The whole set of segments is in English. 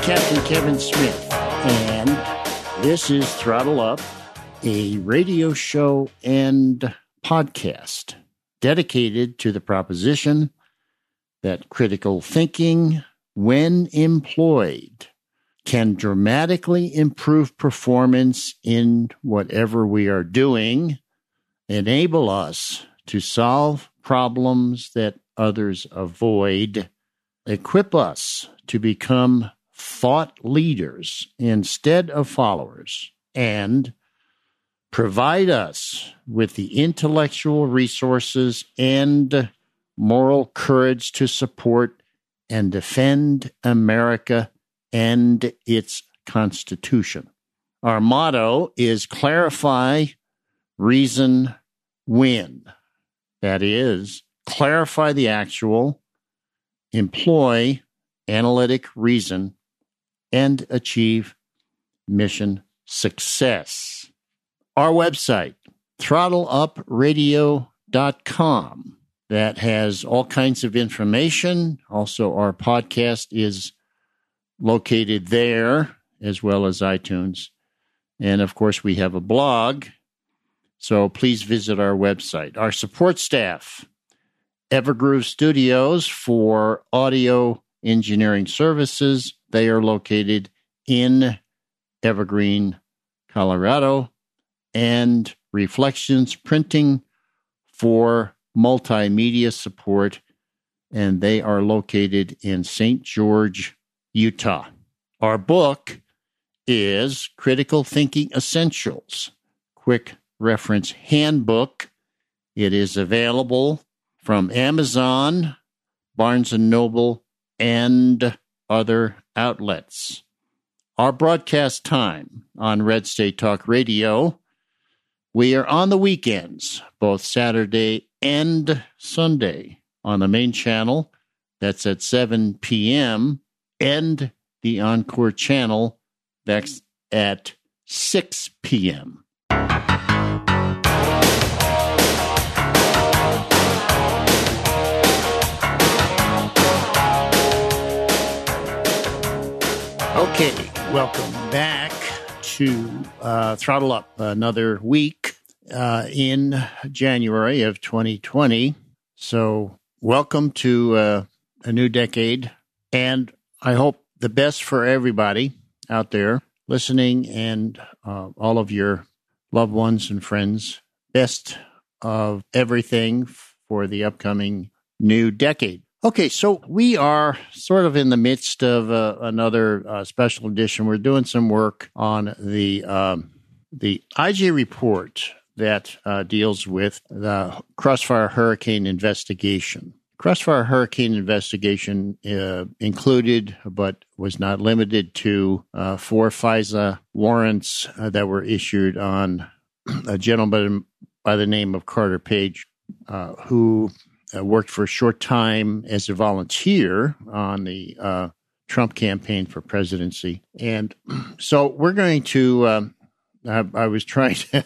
Captain Kevin Smith, and this is Throttle Up, a radio show and podcast dedicated to the proposition that critical thinking, when employed, can dramatically improve performance in whatever we are doing, enable us to solve problems that others avoid, equip us to become thought leaders instead of followers, and provide us with the intellectual resources and moral courage to support and defend America and its Constitution. Our motto is clarify, reason, win. That is, clarify the actual, employ analytic reason, and achieve mission success. Our website, throttleUpradio.com, that has all kinds of information. Also, our podcast is located there, as well as iTunes. And, of course, we have a blog, so please visit our website. Our support staff, Evergroove Studios for audio engineering services. They are located in Evergreen, Colorado, and Reflections Printing for multimedia support, and they are located in St. George, Utah. Our book is Critical Thinking Essentials, Quick Reference Handbook. It is available from Amazon, Barnes & Noble, and other outlets. Our broadcast time on Red State Talk Radio, we are on the weekends, both Saturday and Sunday, on the main channel. That's at 7 p.m., and the Encore channel, that's at 6 p.m. Okay, welcome back to Throttle Up, another week in January of 2020. So welcome to a new decade, and I hope the best for everybody out there listening and all of your loved ones and friends. Best of everything for the upcoming new decade. Okay, so we are sort of in the midst of another special edition. We're doing some work on the IJ report that deals with the Crossfire Hurricane investigation. Crossfire Hurricane investigation included, but was not limited to, 4 FISA warrants that were issued on a gentleman by the name of Carter Page, who worked for a short time as a volunteer on the Trump campaign for presidency. And so we're going to, I was trying to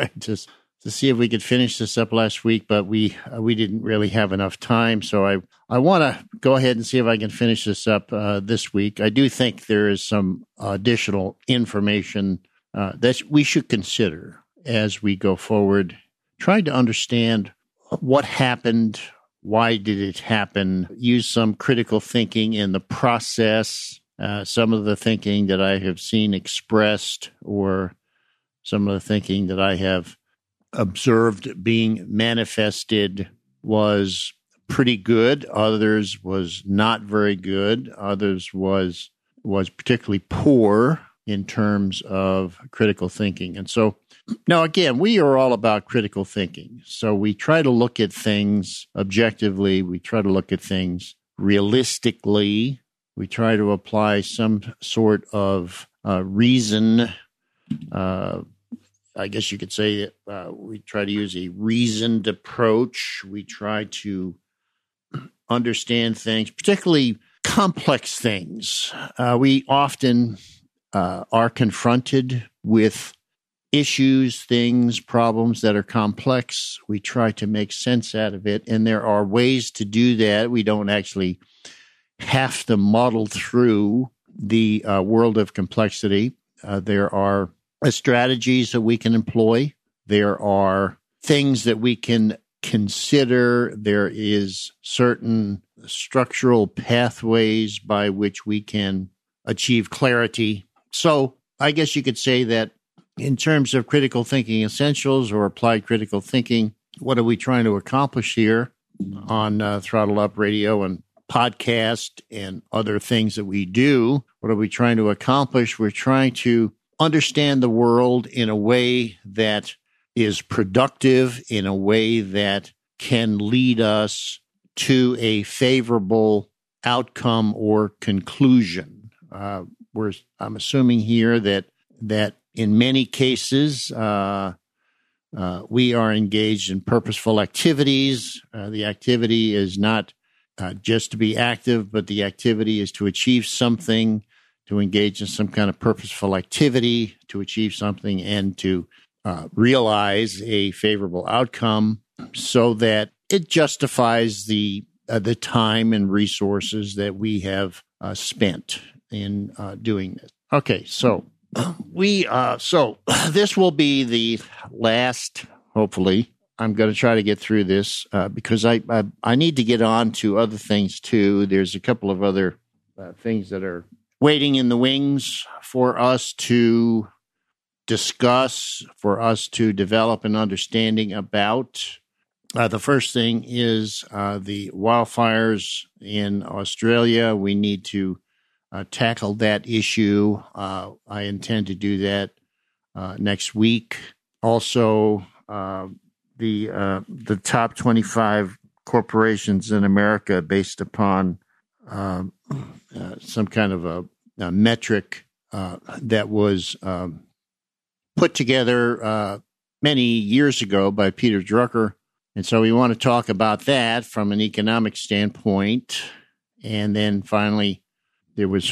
see if we could finish this up last week, but we didn't really have enough time. So I want to go ahead and see if I can finish this up this week. I do think there is some additional information that we should consider as we go forward, trying to understand what happened, why did it happen, use some critical thinking in the process, some of the thinking that I have seen expressed or some of the thinking that I have observed being manifested was pretty good. Others was not very good. Others was particularly poor in terms of critical thinking. And so now, again, we are all about critical thinking. So we try to look at things objectively. We try to look at things realistically. We try to apply some sort of reason. I guess you could say that we try to use a reasoned approach. We try to understand things, particularly complex things. We often are confronted with issues, things, problems that are complex. We try to make sense out of it, and there are ways to do that. We don't actually have to muddle through the world of complexity. There are strategies that we can employ. There are things that we can consider. There is certain structural pathways by which we can achieve clarity. So I guess you could say that in terms of critical thinking essentials or applied critical thinking, what are we trying to accomplish here on Throttle Up Radio and podcast and other things that we do? What are we trying to accomplish? We're trying to understand the world in a way that is productive, in a way that can lead us to a favorable outcome or conclusion. I'm assuming here that in many cases we are engaged in purposeful activities. The activity is not just to be active, but the activity is to achieve something, to engage in some kind of purposeful activity, to achieve something, and to realize a favorable outcome so that it justifies the time and resources that we have spent in doing this. Okay, so this will be the last, hopefully. I'm going to try to get through this because I need to get on to other things too. There's a couple of other things that are waiting in the wings for us to discuss, for us to develop an understanding about. The first thing is the wildfires in Australia. We need to tackle that issue. I intend to do that next week. Also, the top 25 corporations in America based upon some kind of a metric that was put together many years ago by Peter Drucker. And so we want to talk about that from an economic standpoint. And then finally, there was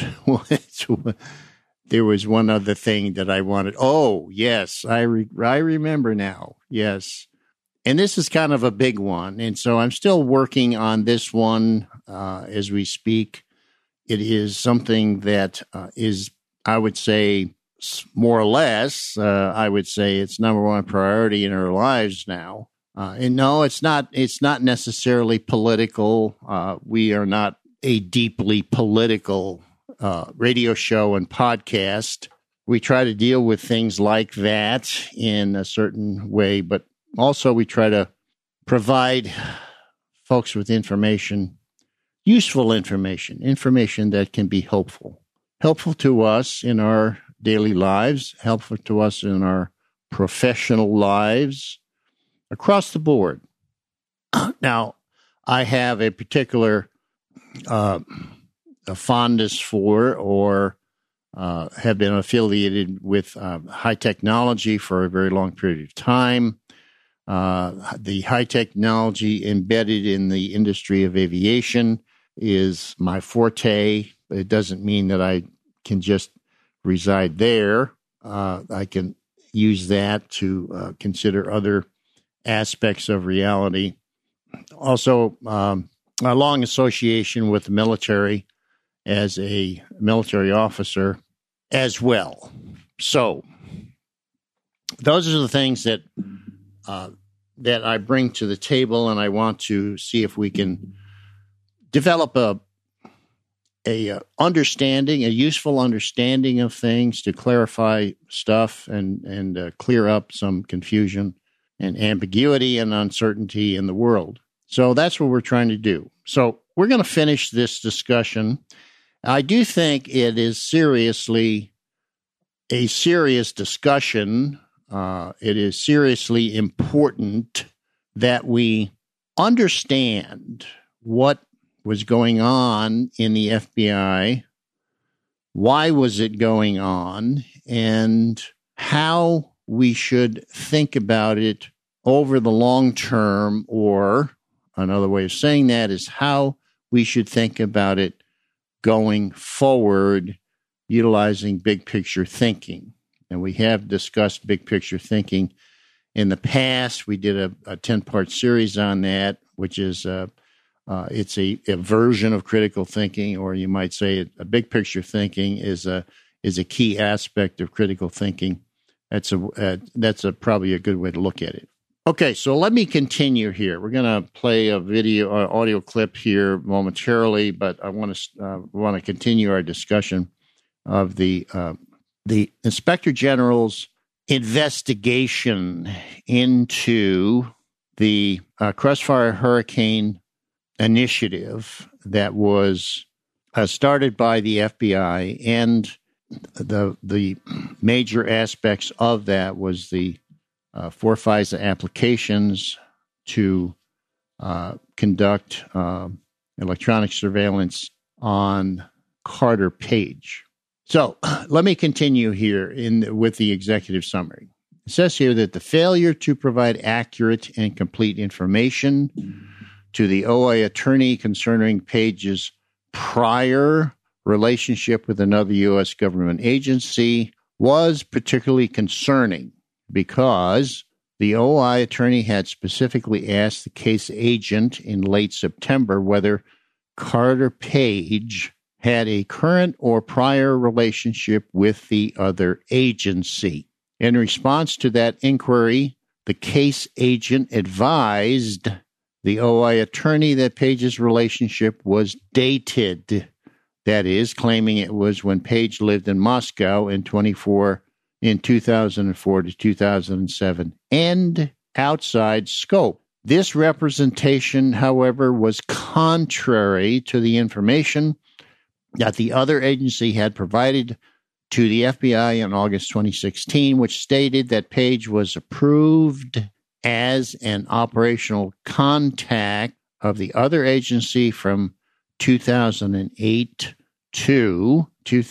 one other thing that I wanted. Oh, yes, I remember now. Yes. And this is kind of a big one. And so I'm still working on this one as we speak. It is something that is, I would say, more or less, I would say it's number one priority in our lives now. And no, it's not necessarily political. We are not a deeply political radio show and podcast. We try to deal with things like that in a certain way, but also we try to provide folks with information, useful information that can be helpful to us in our daily lives, helpful to us in our professional lives, across the board. Now, I have a particular a fondness for or have been affiliated with high technology for a very long period of time. The high technology embedded in the industry of aviation is my forte. It doesn't mean that I can just reside there. I can use that to consider other aspects of reality. Also, a long association with the military as a military officer as well. So those are the things that I bring to the table, and I want to see if we can develop a understanding, a useful understanding of things to clarify stuff and clear up some confusion and ambiguity and uncertainty in the world. So that's what we're trying to do. So we're going to finish this discussion. I do think it is seriously a serious discussion. It is seriously important that we understand what was going on in the FBI, why was it going on, and how we should think about it over the long term, or another way of saying that is how we should think about it going forward, utilizing big picture thinking. And we have discussed big picture thinking in the past. We did a 10-part series on that, which is It's a version of critical thinking, or you might say a big picture thinking is a key aspect of critical thinking. That's probably a good way to look at it. Okay, so let me continue here. We're going to play a audio clip here momentarily, but I want to continue our discussion of the Inspector General's investigation into the Crossfire Hurricane initiative that was started by the FBI, and the major aspects of that was the 4 FISA applications to conduct electronic surveillance on Carter Page. So let me continue here with the executive summary. It says here that the failure to provide accurate and complete information to the OI attorney concerning Page's prior relationship with another U.S. government agency was particularly concerning because the OI attorney had specifically asked the case agent in late September whether Carter Page had a current or prior relationship with the other agency. In response to that inquiry, the case agent advised the OI attorney that Page's relationship was dated. That is, claiming it was when Page lived in Moscow in 2004 to 2007, and outside scope. This representation, however, was contrary to the information that the other agency had provided to the FBI in August 2016, which stated that Page was approved as an operational contact of the other agency from 2008 to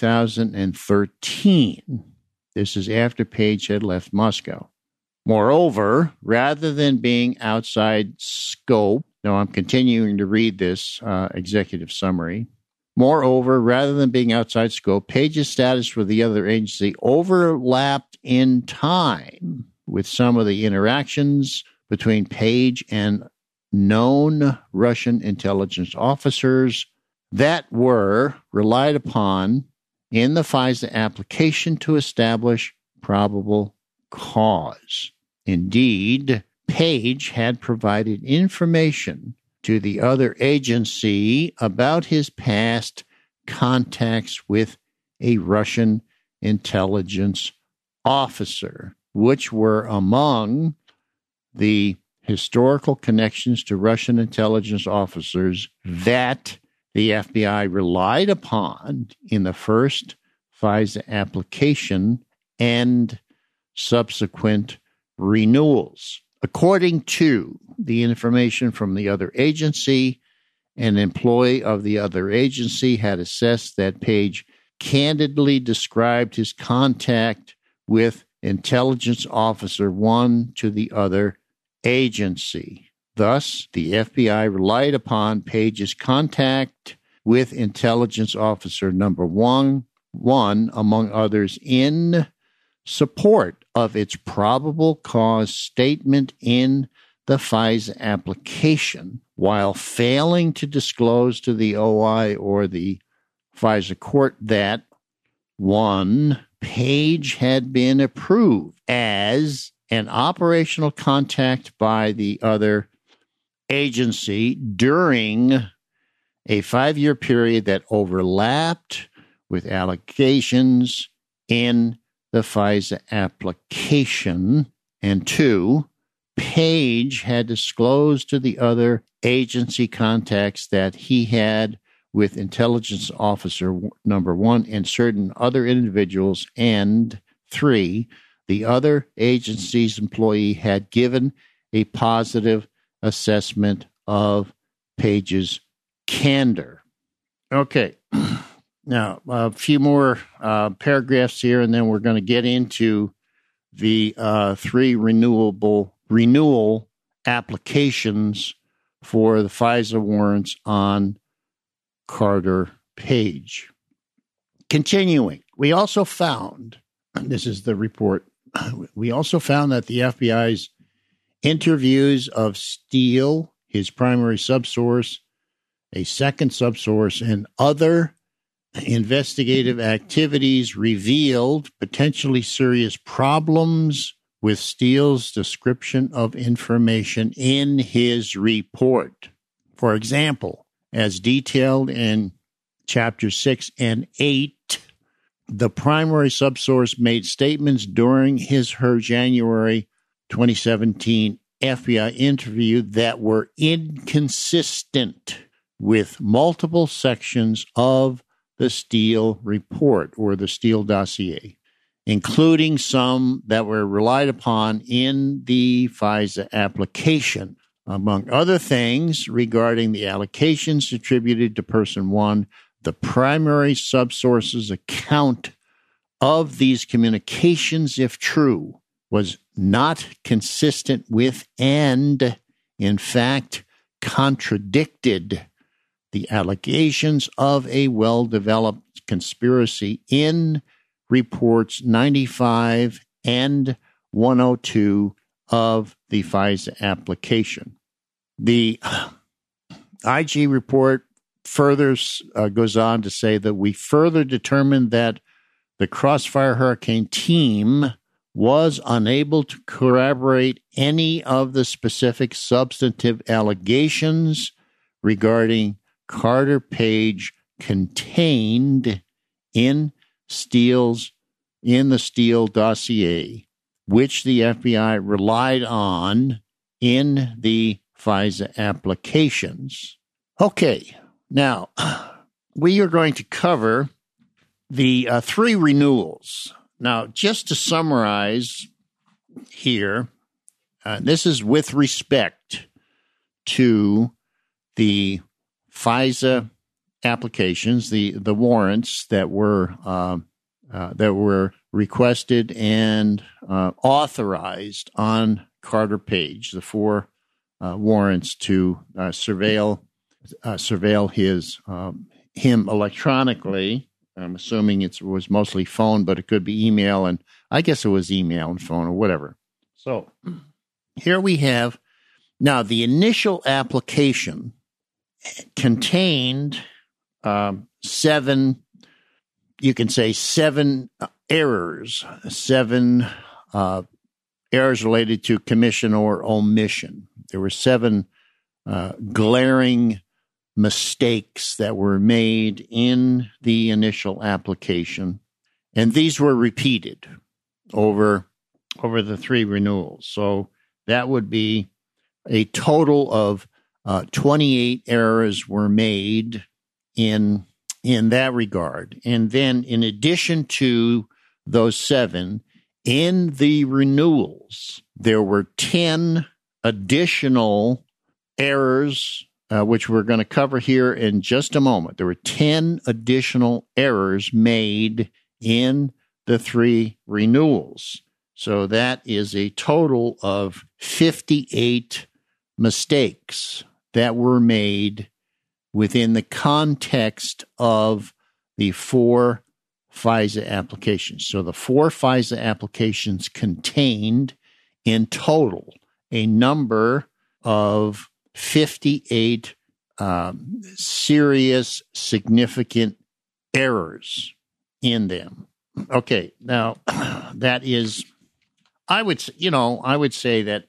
2013. This is after Page had left Moscow. Moreover, rather than being outside scope, now I'm continuing to read this executive summary. Moreover, rather than being outside scope, Page's status with the other agency overlapped in time with some of the interactions between Page and known Russian intelligence officers that were relied upon in the FISA application to establish probable cause. Indeed, Page had provided information to the other agency about his past contacts with a Russian intelligence officer, which were among the historical connections to Russian intelligence officers that the FBI relied upon in the first FISA application and subsequent renewals. According to the information from the other agency, an employee of the other agency had assessed that Page candidly described his contact with Intelligence Officer 1 to the other agency. Thus, the FBI relied upon Page's contact with Intelligence Officer number 1, among others, in support of its probable cause statement in the FISA application, while failing to disclose to the OI or the FISA court that 1, Page had been approved as an operational contact by the other agency during a 5-year period that overlapped with allegations in the FISA application, and 2, Page had disclosed to the other agency contacts that he had with Intelligence Officer number 1 and certain other individuals, and 3, the other agency's employee had given a positive assessment of Page's candor. Okay. Now, a few more paragraphs here, and then we're going to get into the 3 renewal applications for the FISA warrants on Carter Page. Continuing, we also found, this is the report, we also found that the FBI's interviews of Steele, his primary subsource, a second subsource, and other investigative activities revealed potentially serious problems with Steele's description of information in his report. For example, as detailed in Chapters 6 and 8, the primary subsource made statements during her January 2017 FBI interview that were inconsistent with multiple sections of the Steele report or the Steele dossier, including some that were relied upon in the FISA application. Among other things, regarding the allocations attributed to Person 1, the primary subsource's account of these communications, if true, was not consistent with and, in fact, contradicted the allegations of a well-developed conspiracy in reports 95 and 102 of the FISA application. The IG report further goes on to say that we further determined that the Crossfire Hurricane team was unable to corroborate any of the specific substantive allegations regarding Carter Page contained in the Steele dossier, which the FBI relied on in the FISA applications. Okay, now we are going to cover the three renewals. Now, just to summarize here, this is with respect to the FISA applications, the warrants that were requested and authorized on Carter Page, the four warrants to surveil him electronically. I'm assuming it was mostly phone, but it could be email, and I guess it was email and phone or whatever. So here we have now the initial application contained seven errors, seven errors related to commission or omission. There were seven glaring mistakes that were made in the initial application, and these were repeated over the three renewals. So that would be a total of 28 errors were made in that regard. And then in addition to those seven, in the renewals, there were 10 additional errors, which we're going to cover here in just a moment. There were 10 additional errors made in the three renewals. So that is a total of 58 mistakes that were made within the context of the four FISA applications. So the four FISA applications contained in total a number of 58 serious, significant errors in them. Okay, now that is, I would say that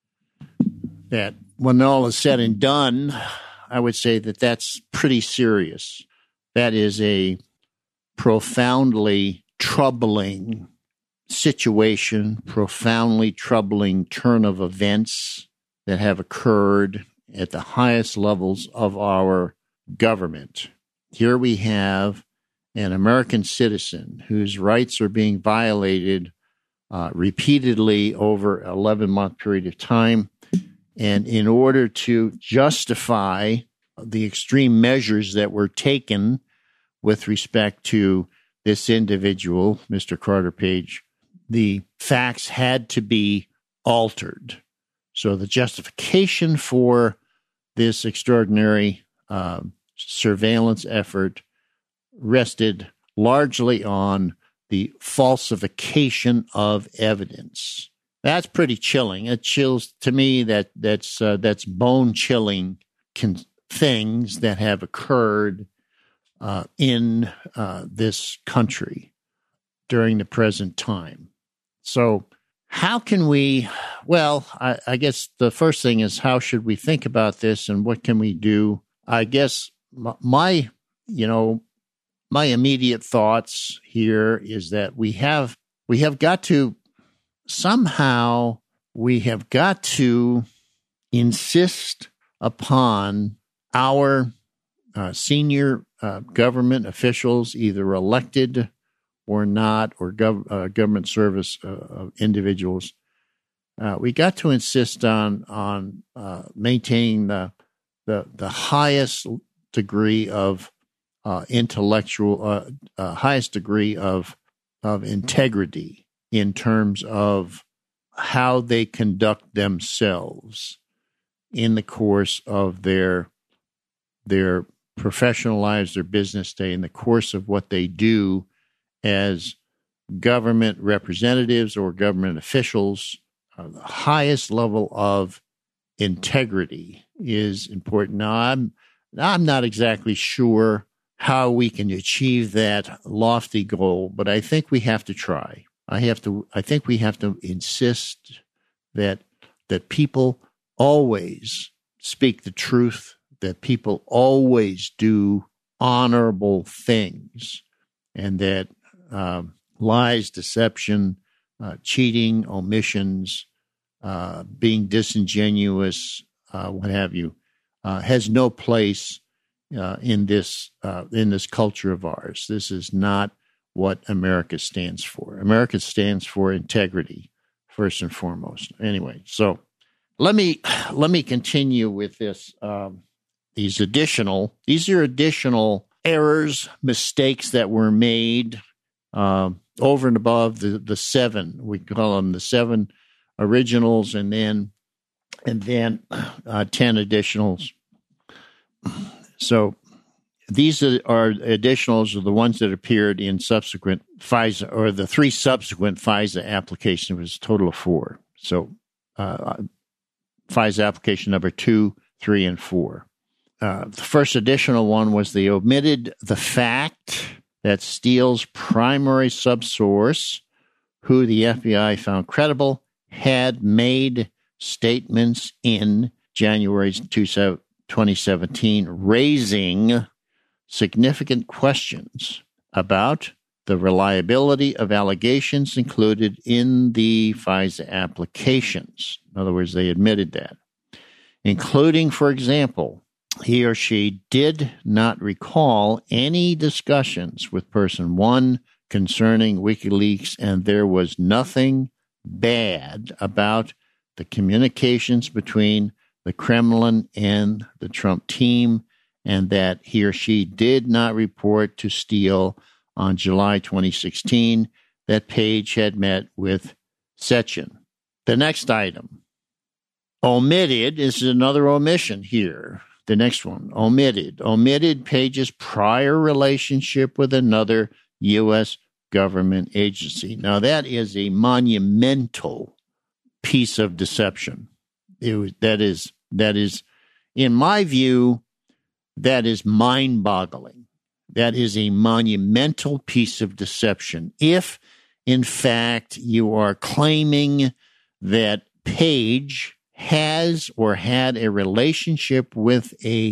when all is said and done, I would say that that's pretty serious. That is a profoundly troubling situation, profoundly troubling turn of events that have occurred at the highest levels of our government. Here we have an American citizen whose rights are being violated repeatedly over an 11-month period of time. And in order to justify the extreme measures that were taken with respect to this individual, Mr. Carter Page, the facts had to be altered. So the justification for this extraordinary surveillance effort rested largely on the falsification of evidence. That's pretty chilling. It chills to me. That's bone chilling things that have occurred in this country during the present time. So how can we, well, I guess the first thing is, how should we think about this and what can we do? I guess my immediate thoughts here is that we have got to somehow, insist upon our senior government officials, either elected or not, or government service individuals. We got to insist on maintaining the highest degree of highest degree of integrity in terms of how they conduct themselves in the course of their professional lives, their business day, in the course of what they do as government representatives or government officials. The highest level of integrity is important. Now, I'm not exactly sure how we can achieve that lofty goal, but I think we have to try. I think we have to insist that people always speak the truth, that people always do honorable things, and that lies, deception, cheating, omissions, being disingenuous, what have you, has no place in this culture of ours. This is not what America stands for. America stands for integrity, first and foremost. Anyway, so let me continue with this. These are additional errors, mistakes that were made over and above the seven. We call them the seven originals, and then 10 additionals. So these are additionals are the ones that appeared in subsequent FISA, or the three subsequent FISA applications. It was a total of 4. So FISA application number 2, 3, and 4. The first additional one was they omitted the fact that Steele's primary subsource, who the FBI found credible, had made statements in January 2017 raising significant questions about the reliability of allegations included in the FISA applications. In other words, they admitted that, including, for example, he or she did not recall any discussions with person 1 concerning WikiLeaks, and there was nothing bad about the communications between the Kremlin and the Trump team, and that he or she did not report to Steele on July 2016 that Page had met with Sechin. The next item, omitted, is another omission here. The next one, omitted Page's prior relationship with another U.S. government agency. Now, that is a monumental piece of deception. That is, in my view, that is mind-boggling. That is a monumental piece of deception. If, in fact, you are claiming that Page has or had a relationship with a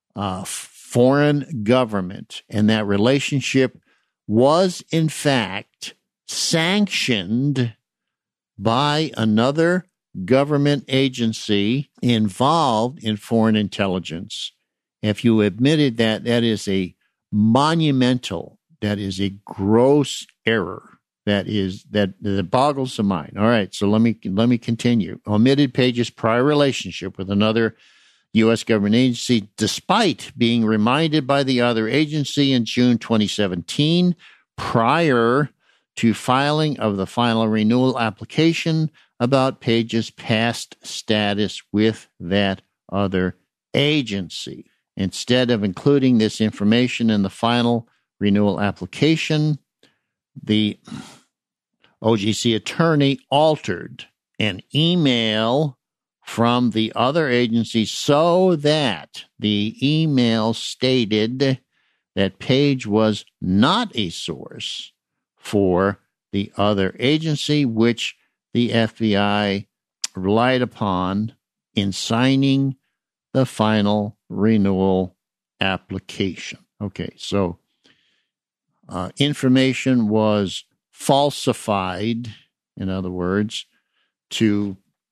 foreign government, and that relationship was, in fact, sanctioned by another government agency involved in foreign intelligence, if you admitted that, that is a monumental, that is a gross error. That boggles the mind. All right, so let me continue. Omitted Page's prior relationship with another U.S. government agency, despite being reminded by the other agency in June 2017, prior to filing of the final renewal application, about Page's past status with that other agency. Instead of including this information in the final renewal application, the OGC attorney altered an email from the other agency so that the email stated that Page was not a source for the other agency, which the FBI relied upon in signing the final renewal application. Okay, so information was falsified, in other words, to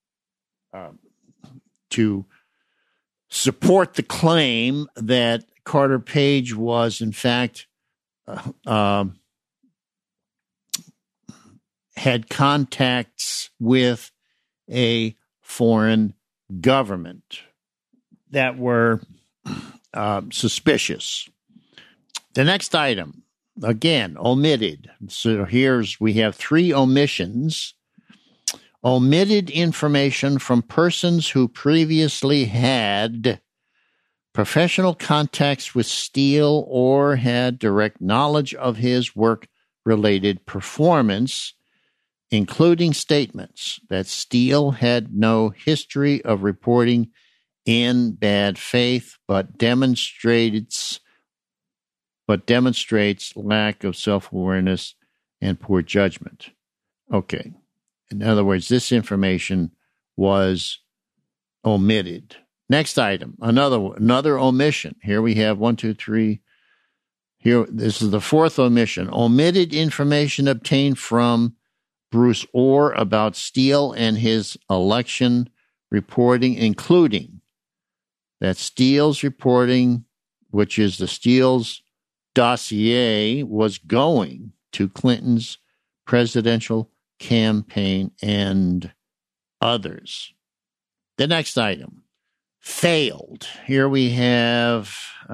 support the claim that Carter Page was, in fact, had contacts with a foreign government that were suspicious. The next item, again, omitted. So we have 3 omissions. Omitted information from persons who previously had professional contacts with Steele or had direct knowledge of his work-related performance, including statements that Steele had no history of reporting in bad faith, but demonstrates lack of self-awareness and poor judgment. Okay. In other words, this information was omitted. Next item, another omission. Here we have 1, 2, 3. Here, this is the 4th omission. Omitted information obtained from Bruce Ohr about Steele and his election reporting, including that Steele's reporting, which is the Steele's dossier, was going to Clinton's presidential campaign and others. The next item, failed. Here we have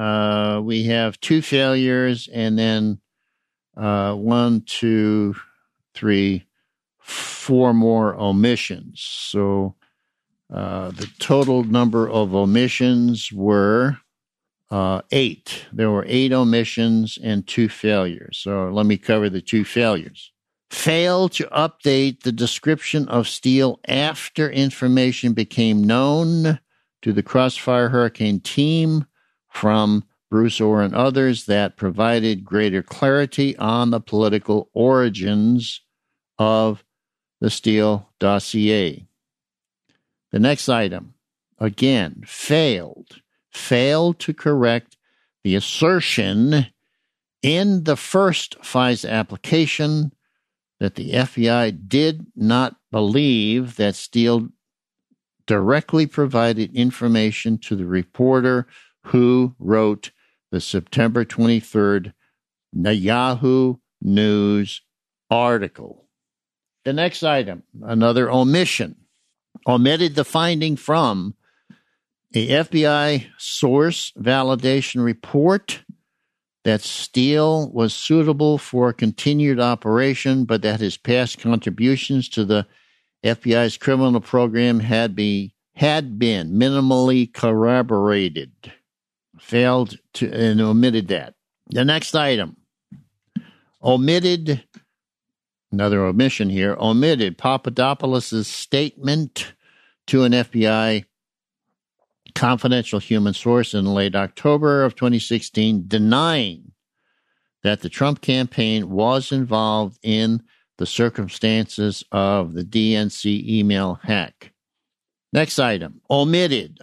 2 failures, and then 1, 2, 3, 4 more omissions. So the total number of omissions were 8. There were 8 omissions and 2 failures. So let me cover the 2 failures. Failed to update the description of Steele after information became known to the Crossfire Hurricane team from Bruce Ohr and others that provided greater clarity on the political origins of the Steele dossier. The next item, again, failed to correct the assertion in the first FISA application that the FBI did not believe that Steele directly provided information to the reporter who wrote the September 23rd Yahoo News article. The next item, another omission. Omitted the finding from a FBI source validation report that Steele was suitable for continued operation, but that his past contributions to the FBI's criminal program had been minimally corroborated. Failed to and omitted that. The next item, omitted, another omission here, omitted Papadopoulos' statement to an FBI confidential human source in late October of 2016, denying that the Trump campaign was involved in the circumstances of the DNC email hack. Next item, omitted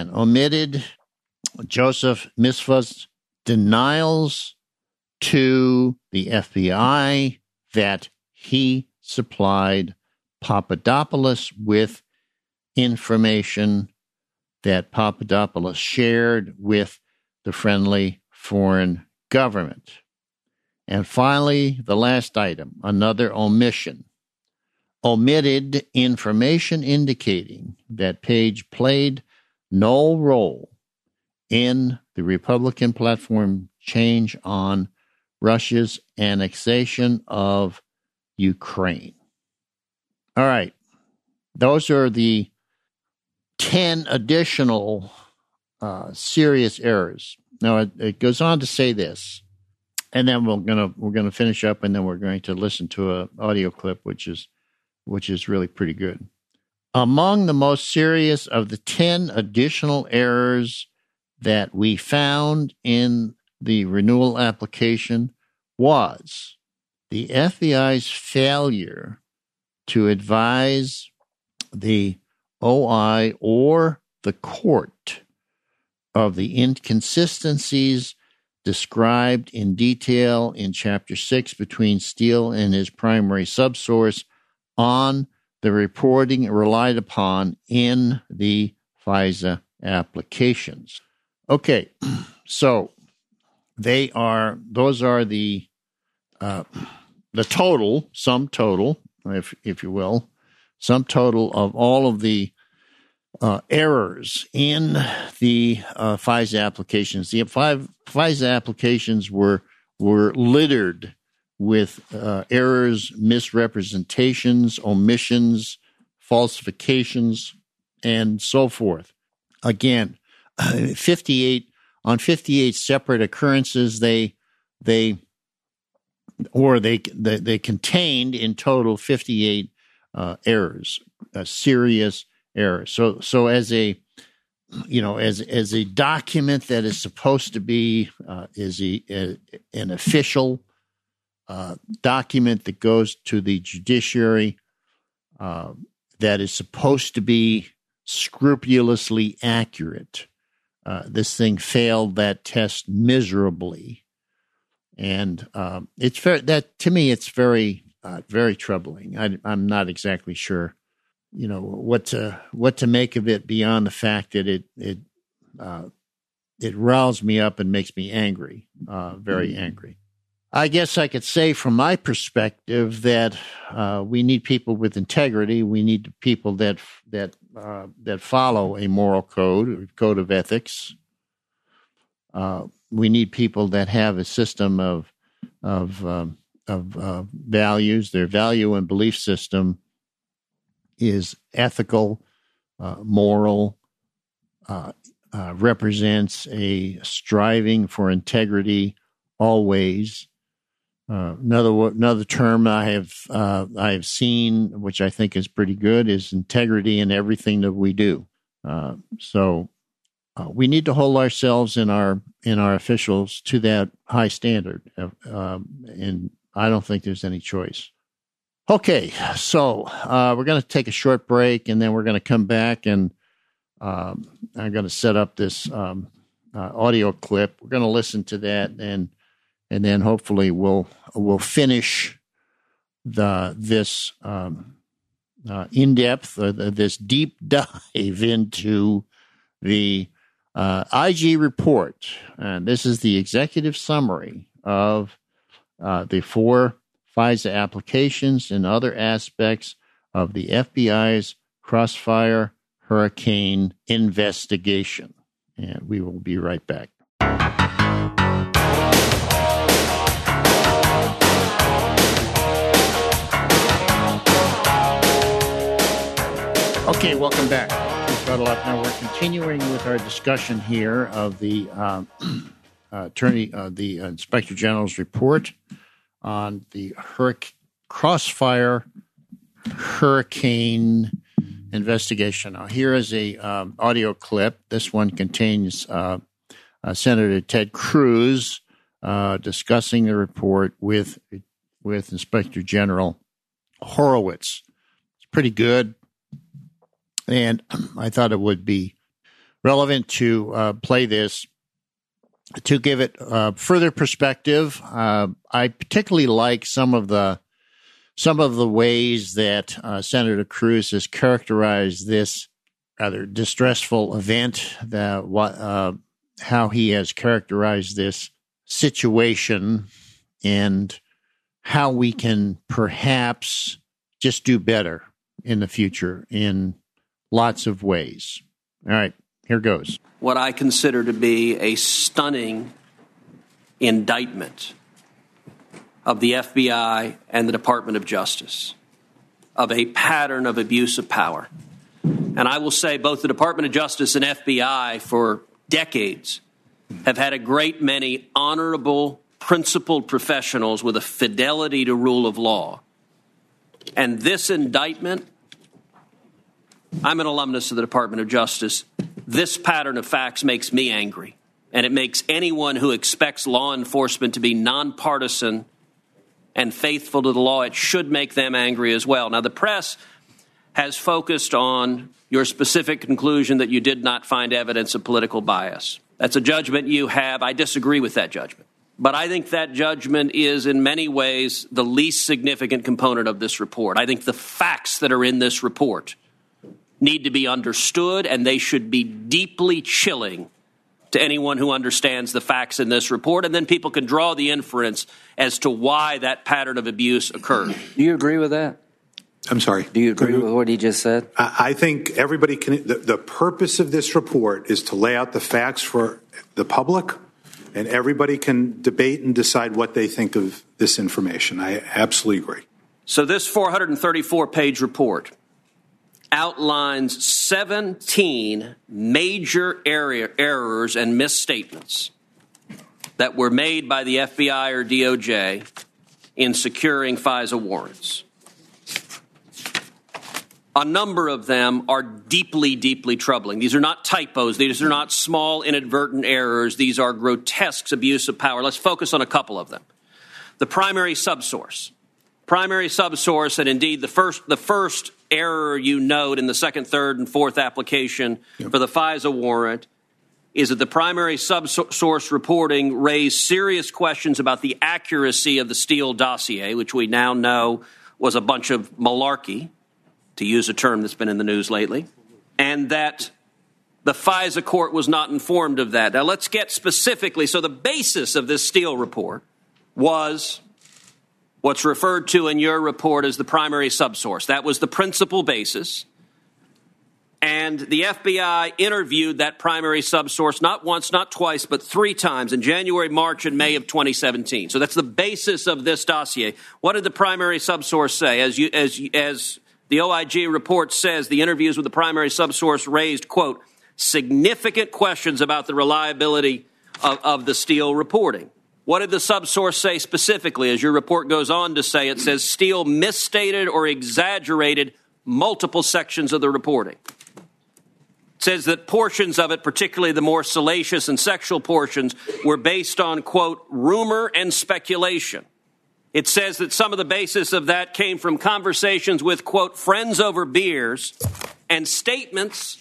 Joseph Misfa's denials to the FBI that he supplied Papadopoulos with information that Papadopoulos shared with the friendly foreign government. And finally, the last item, another omission. Omitted information indicating that Page played no role in the Republican platform change on Russia's annexation of Ukraine. All right. Those are the 10 additional serious errors. Now, it goes on to say this, and then we're gonna finish up, and then we're going to listen to an audio clip, which is really pretty good. Among the most serious of the 10 additional errors that we found in the renewal application was the FBI's failure to advise the OI or the court of the inconsistencies described in detail in Chapter 6 between Steele and his primary subsource on the reporting relied upon in the FISA applications. Okay, so those are the total, sum total, if you will, sum total of all of the errors in the FISA applications. The FISA applications were littered with errors, misrepresentations, omissions, falsifications, and so forth. Again, 58 separate occurrences. They contained in total 58 errors, serious errors. So as a document that is supposed to be an official document that goes to the judiciary, that is supposed to be scrupulously accurate, this thing failed that test miserably, and it's very very troubling. I'm not exactly sure, what to make of it beyond the fact that it riles me up and makes me angry, very angry. I guess I could say from my perspective that we need people with integrity. We need people that follow a moral code of ethics. We need people that have a system of values. Their value and belief system is ethical, moral, represents a striving for integrity always. Another term I have seen, which I think is pretty good, is integrity in everything that we do. So we need to hold ourselves and our officials to that high standard, and I don't think there's any choice. Okay, so we're going to take a short break, and then we're going to come back, and I'm going to set up this audio clip. We're going to listen to that, and then hopefully we'll finish this in-depth, this deep dive into the IG report. And this is the executive summary of the 4 FISA applications and other aspects of the FBI's Crossfire Hurricane investigation. And we will be right back. Okay, welcome back. Now we're continuing with our discussion here of the the Inspector General's report on the Crossfire Hurricane investigation. Now, here is a audio clip. This one contains Senator Ted Cruz discussing the report with Inspector General Horowitz. It's pretty good. And I thought it would be relevant to play this to give it further perspective. I particularly like some of the ways that Senator Cruz has characterized this rather distressful event. How he has characterized this situation and how we can perhaps just do better in the future in lots of ways. All right, here goes. What I consider to be a stunning indictment of the FBI and the Department of Justice, of a pattern of abuse of power. And I will say both the Department of Justice and FBI for decades have had a great many honorable, principled professionals with a fidelity to rule of law. And this indictment I'm an alumnus of the Department of Justice. This pattern of facts makes me angry, and it makes anyone who expects law enforcement to be nonpartisan and faithful to the law, it should make them angry as well. Now, the press has focused on your specific conclusion that you did not find evidence of political bias. That's a judgment you have. I disagree with that judgment. But I think that judgment is in many ways the least significant component of this report. I think the facts that are in this report need to be understood, and they should be deeply chilling to anyone who understands the facts in this report, and then people can draw the inference as to why that pattern of abuse occurred. Do you agree with that? I'm sorry. Do you agree with what he just said? I think everybody can. The purpose of this report is to lay out the facts for the public, and everybody can debate and decide what they think of this information. I absolutely agree. So this 434-page report outlines 17 major errors and misstatements that were made by the FBI or DOJ in securing FISA warrants. A number of them are deeply, deeply troubling. These are not typos. These are not small, inadvertent errors. These are grotesque abuse of power. Let's focus on a couple of them. The primary subsource. Primary subsource, and indeed the first error you note in the second, third, and fourth application for the FISA warrant is that the primary subsource reporting raised serious questions about the accuracy of the Steele dossier, which we now know was a bunch of malarkey, to use a term that's been in the news lately, and that the FISA court was not informed of that. Now, let's get specifically. So the basis of this Steele report was what's referred to in your report as the primary subsource. That was the principal basis. And the FBI interviewed that primary subsource not once, not twice, but 3 times in January, March, and May of 2017. So that's the basis of this dossier. What did the primary subsource say? As the OIG report says, the interviews with the primary subsource raised, quote, significant questions about the reliability of the Steele reporting. What did the subsource say specifically? As your report goes on to say, it says Steele misstated or exaggerated multiple sections of the reporting. It says that portions of it, particularly the more salacious and sexual portions, were based on, quote, rumor and speculation. It says that some of the basis of that came from conversations with, quote, friends over beers and statements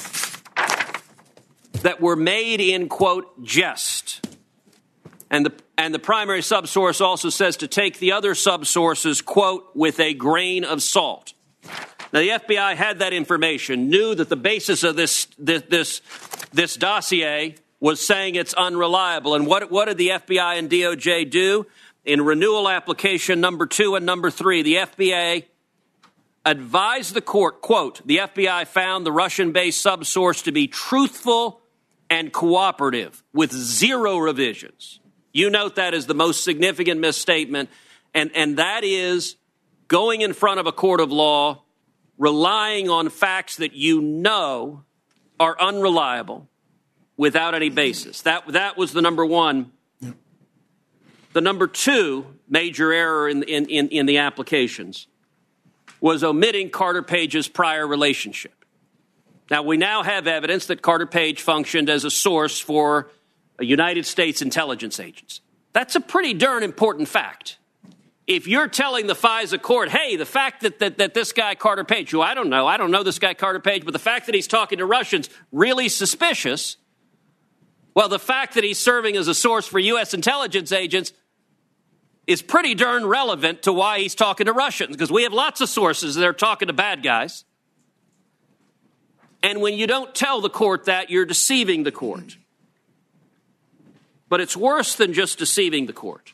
that were made in, quote, jest. And the primary subsource also says to take the other subsources, quote, with a grain of salt. Now, the FBI had that information, knew that the basis of this dossier was saying it's unreliable. And what did the FBI and DOJ do? In renewal application number 2 and number 3, the FBI advised the court, quote, the FBI found the Russian-based subsource to be truthful and cooperative with 0 revisions. You note that as the most significant misstatement, and that is going in front of a court of law, relying on facts that you know are unreliable without any basis. That was the number one. The number 2 major error in the applications was omitting Carter Page's prior relationship. Now, we now have evidence that Carter Page functioned as a source for a United States intelligence agency. That's a pretty darn important fact. If you're telling the FISA court, hey, the fact that this guy Carter Page, who I don't know this guy Carter Page, but the fact that he's talking to Russians, really suspicious. Well, the fact that he's serving as a source for U.S. intelligence agents is pretty darn relevant to why he's talking to Russians, because we have lots of sources that are talking to bad guys. And when you don't tell the court that, you're deceiving the court. But it's worse than just deceiving the court.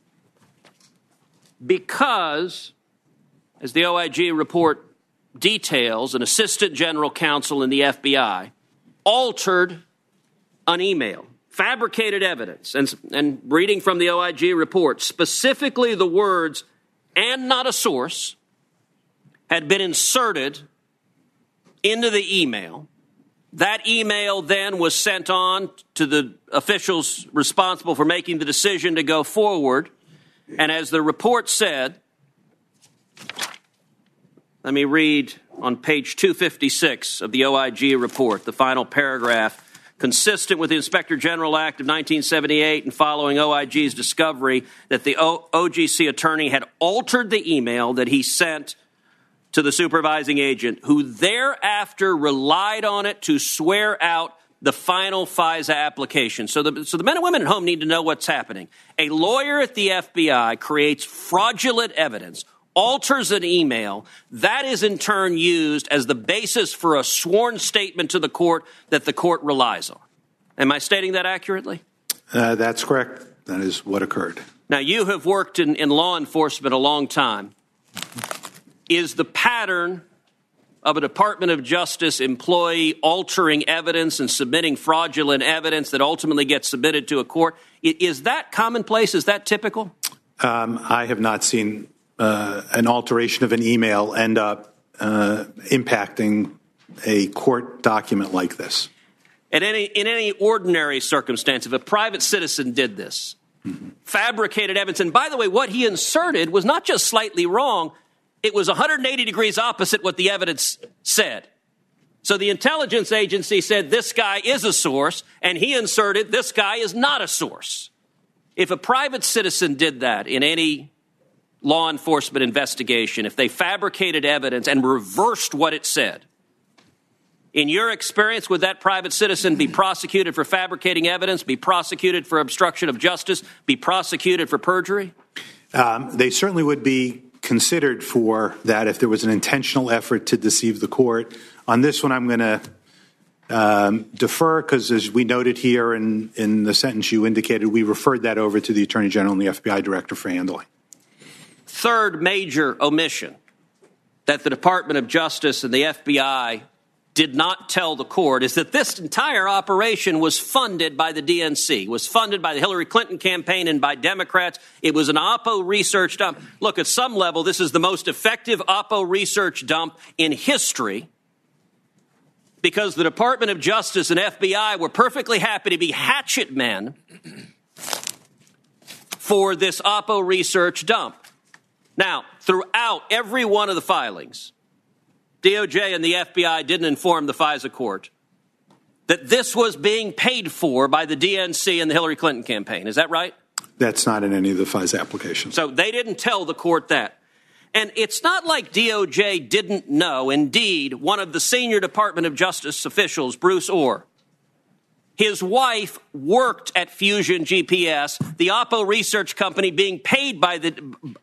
Because, as the OIG report details, an assistant general counsel in the FBI altered an email, fabricated evidence, and reading from the OIG report, specifically the words, and not a source, had been inserted into the email. That email then was sent on to the officials responsible for making the decision to go forward. And as the report said, Let me read on page 256 of the OIG report, the final paragraph. Consistent with the Inspector General Act of 1978 and following OIG's discovery that the OGC attorney had altered the email that he sent to the supervising agent, who thereafter relied on it to swear out the final FISA application. So the men and women at home need to know what's happening. A lawyer at the FBI creates fraudulent evidence, alters an email. That is in turn used as the basis for a sworn statement to the court that the court relies on. Am I stating that accurately? That's correct. That is what occurred. Now, you have worked in law enforcement a long time. Is the pattern of a Department of Justice employee altering evidence and submitting fraudulent evidence that ultimately gets submitted to a court, is that commonplace? Is that typical? I have not seen an alteration of an email end up impacting a court document like this. In any ordinary circumstance, if a private citizen did this, fabricated evidence, and by the way, what he inserted was not just slightly wrong, it was 180 degrees opposite what the evidence said. So the intelligence agency said this guy is a source, and he inserted this guy is not a source. If a private citizen did that in any law enforcement investigation, if they fabricated evidence and reversed what it said, in your experience, would that private citizen be prosecuted for fabricating evidence, be prosecuted for obstruction of justice, be prosecuted for perjury? They certainly would be considered for that if there was an intentional effort to deceive the court. On this one, I'm going to defer because, as we noted here in the sentence you indicated, we referred that over to the Attorney General and the FBI Director for handling. Third major omission that the Department of Justice and the FBI did not tell the court is that this entire operation was funded by the DNC, was funded by the Hillary Clinton campaign and by Democrats. It was an Oppo research dump. Look, at some level, this is the most effective Oppo research dump in history because the Department of Justice and FBI were perfectly happy to be hatchet men for this Oppo research dump. Now, throughout every one of the filings, DOJ and the FBI didn't inform the FISA court that this was being paid for by the DNC and the Hillary Clinton campaign. Is that right? That's not in any of the FISA applications. So they didn't tell the court that. And it's not like DOJ didn't know. Indeed, one of the senior Department of Justice officials, Bruce Orr, his wife worked at Fusion GPS, the Oppo research company being paid by the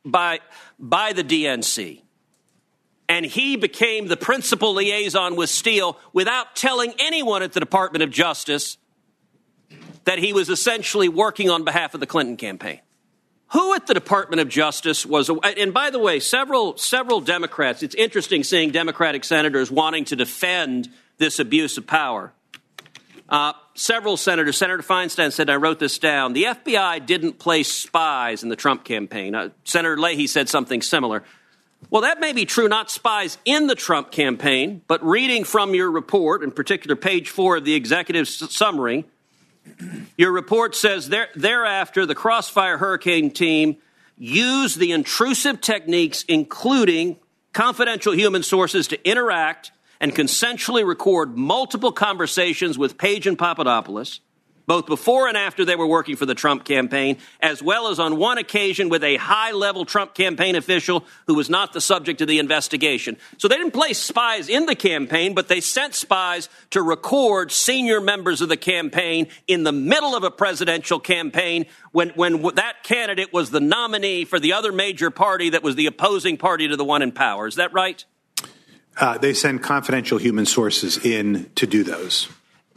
DNC. And he became the principal liaison with Steele without telling anyone at the Department of Justice that he was essentially working on behalf of the Clinton campaign. Who at the Department of Justice was, and by the way, several Democrats, it's interesting seeing Democratic senators wanting to defend this abuse of power. Several senators, Senator Feinstein said, I wrote this down, the FBI didn't place spies in the Trump campaign. Senator Leahy said something similar. Well, that may be true, not spies in the Trump campaign, but reading from your report, in particular page 4 of the executive summary, your report says thereafter the Crossfire Hurricane team used the intrusive techniques, including confidential human sources, to interact and consensually record multiple conversations with Page and Papadopoulos, both before and after they were working for the Trump campaign, as well as on one occasion with a high-level Trump campaign official who was not the subject of the investigation. So they didn't place spies in the campaign, but they sent spies to record senior members of the campaign in the middle of a presidential campaign when that candidate was the nominee for the other major party that was the opposing party to the one in power. Is that right? They send confidential human sources in to do those.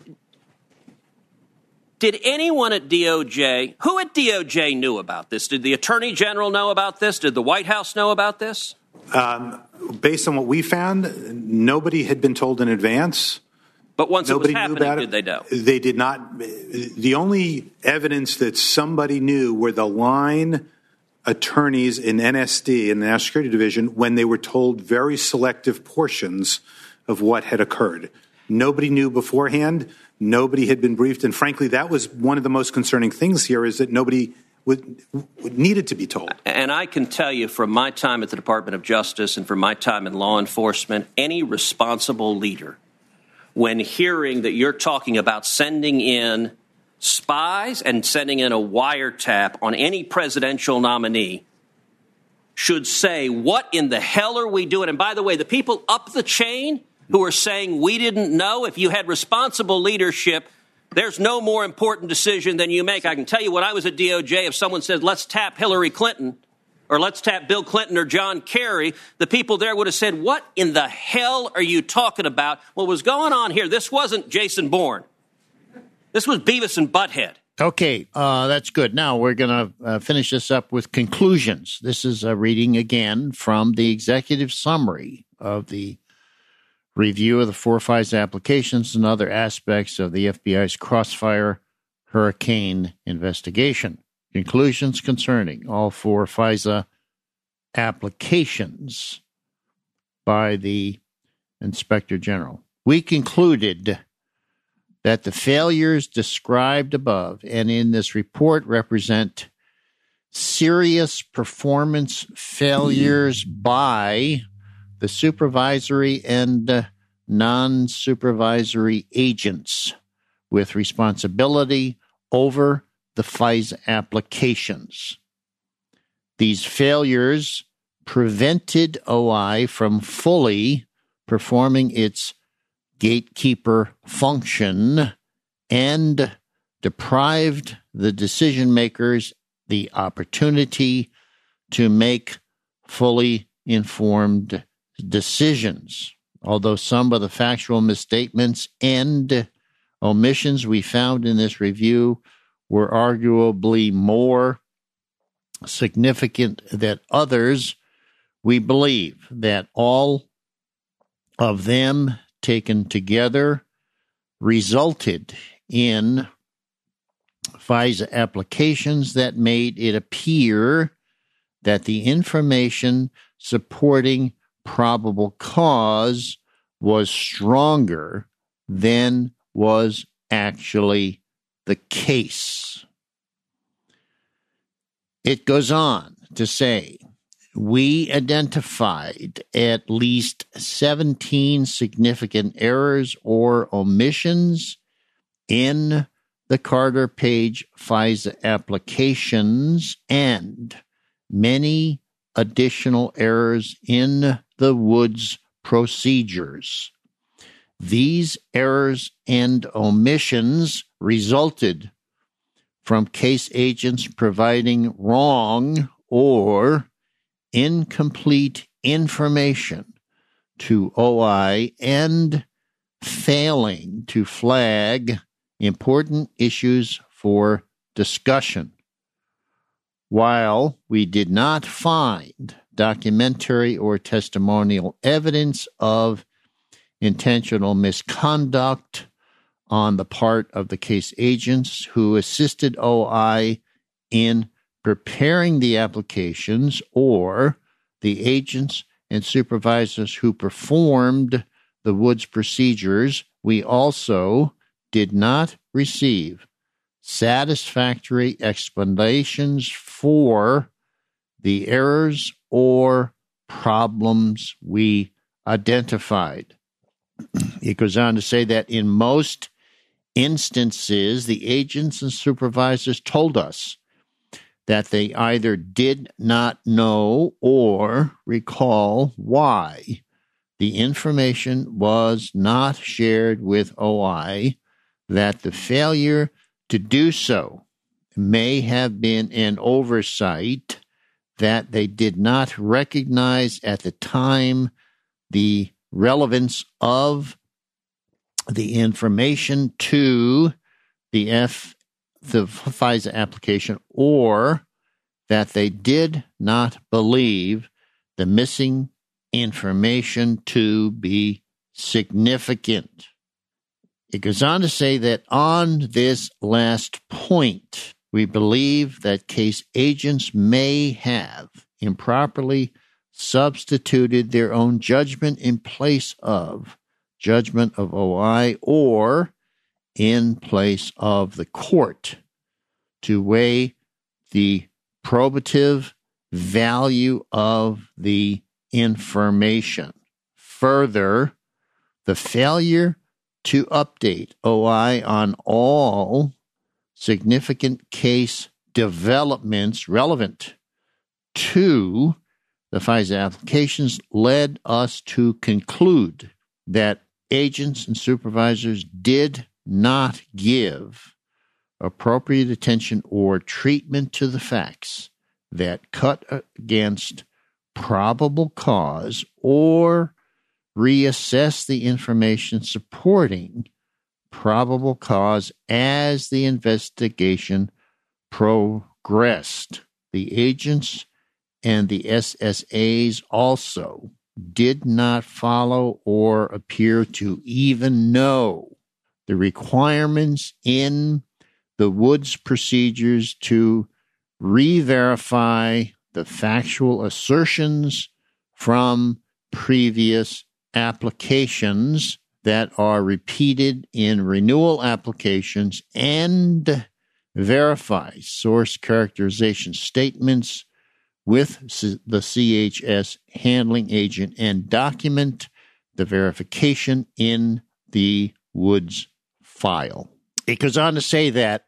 Did anyone at DOJ, who at DOJ knew about this? Did the Attorney General know about this? Did the White House know about this? Based on what we found, nobody had been told in advance. But once nobody it was happening, did they know? They did not. The only evidence that somebody knew were the line attorneys in NSD, in the National Security Division, when they were told very selective portions of what had occurred. Nobody knew beforehand. Nobody had been briefed. And frankly, that was one of the most concerning things here, is that nobody needed to be told. And I can tell you from my time at the Department of Justice and from my time in law enforcement, any responsible leader, when hearing that you're talking about sending in spies and sending in a wiretap on any presidential nominee, should say, what in the hell are we doing? And by the way, the people up the chain who are saying we didn't know, if you had responsible leadership, there's no more important decision than you make. I can tell you when I was at DOJ, if someone said, let's tap Hillary Clinton or let's tap Bill Clinton or John Kerry, the people there would have said, what in the hell are you talking about? What was going on here? This wasn't Jason Bourne. This was Beavis and Butthead. Okay, that's good. Now we're going to finish this up with conclusions. This is a reading again from the executive summary of the review of the four FISA applications and other aspects of the FBI's Crossfire Hurricane investigation. Conclusions concerning all four FISA applications by the Inspector General. We concluded that the failures described above and in this report represent serious performance failures by the supervisory and non-supervisory agents with responsibility over the FISA applications. These failures prevented OI from fully performing its gatekeeper function and deprived the decision makers the opportunity to make fully informed decisions. Although some of the factual misstatements and omissions we found in this review were arguably more significant than others, we believe that all of them taken together resulted in FISA applications that made it appear that the information supporting probable cause was stronger than was actually the case. It goes on to say, we identified at least 17 significant errors or omissions in the Carter Page FISA applications and many additional errors in the Woods procedures. These errors and omissions resulted from case agents providing wrong or incomplete information to OI and failing to flag important issues for discussion. While we did not find documentary or testimonial evidence of intentional misconduct on the part of the case agents who assisted OI in preparing the applications or the agents and supervisors who performed the Woods procedures, we also did not receive satisfactory explanations for the errors or problems we identified. It goes on to say that in most instances, the agents and supervisors told us that they either did not know or recall why the information was not shared with OI, that the failure to do so may have been an oversight, that they did not recognize at the time the relevance of the information to the FISA application, or that they did not believe the missing information to be significant. It goes on to say that on this last point, we believe that case agents may have improperly substituted their own judgment in place of judgment of OI or in place of the court to weigh the probative value of the information. Further, the failure to update OI on all significant case developments relevant to the FISA applications led us to conclude that agents and supervisors did not give appropriate attention or treatment to the facts that cut against probable cause or reassess the information supporting probable cause as the investigation progressed. The agents and the SSAs also did not follow or appear to even know the requirements in the Woods procedures to re-verify the factual assertions from previous applications that are repeated in renewal applications and verify source characterization statements with the CHS handling agent and document the verification in the Woods file. It goes on to say that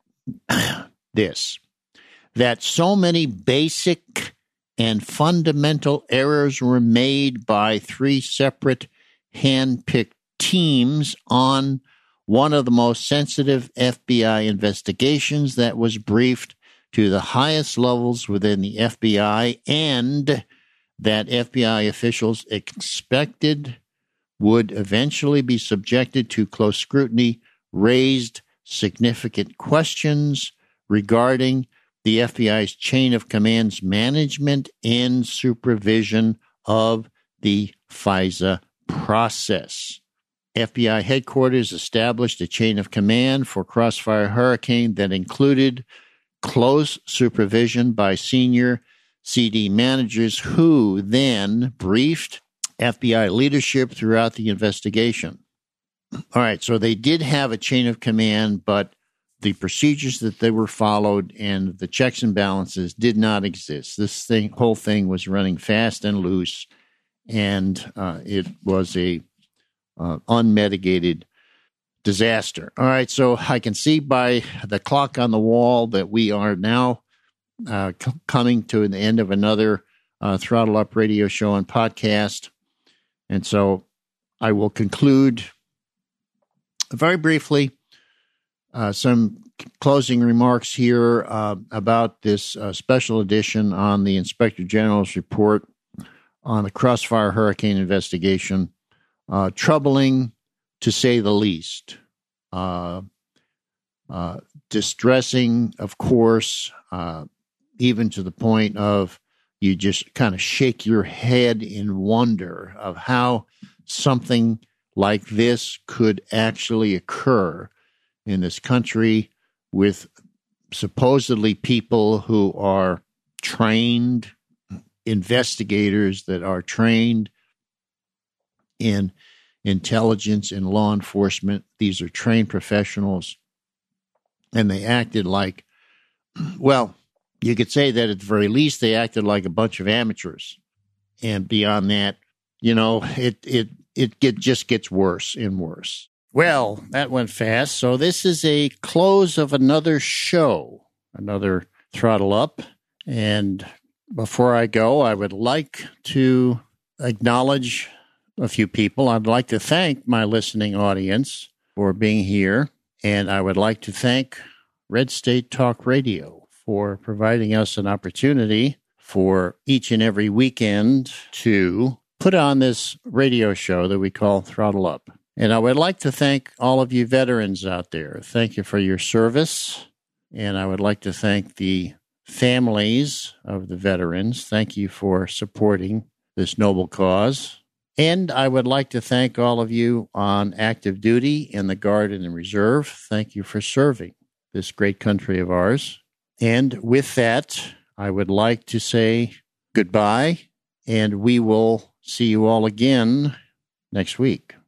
that so many basic and fundamental errors were made by three separate hand-picked teams on one of the most sensitive FBI investigations that was briefed to the highest levels within the FBI and that FBI officials expected would eventually be subjected to close scrutiny, raised significant questions regarding the FBI's chain of commands management and supervision of the FISA process. FBI headquarters established a chain of command for Crossfire Hurricane that included close supervision by senior CD managers who then briefed FBI leadership throughout the investigation. All right, so they did have a chain of command, but the procedures that they were followed and the checks and balances did not exist. This whole thing was running fast and loose, and it was a unmitigated disaster. All right, so I can see by the clock on the wall that we are now coming to the end of another Throttle Up radio show and podcast. And so I will conclude very briefly some closing remarks here about this special edition on the Inspector General's report on the Crossfire Hurricane investigation. Troubling, to say the least. Distressing, of course, even to the point of you just kind of shake your head in wonder of how something like this could actually occur in this country with supposedly people who are trained investigators that are trained in intelligence and law enforcement. These are trained professionals, and they acted like, well, you could say that at the very least they acted like a bunch of amateurs. And beyond that, you know, it just gets worse and worse. Well, that went fast. So this is a close of another show, another Throttle Up. And before I go, I would like to acknowledge a few people. I'd like to thank my listening audience for being here. And I would like to thank Red State Talk Radio for providing us an opportunity for each and every weekend to put on this radio show that we call Throttle Up. And I would like to thank all of you veterans out there. Thank you for your service. And I would like to thank the families of the veterans. Thank you for supporting this noble cause. And I would like to thank all of you on active duty in the Guard and the Reserve. Thank you for serving this great country of ours. And with that, I would like to say goodbye, and we will see you all again next week.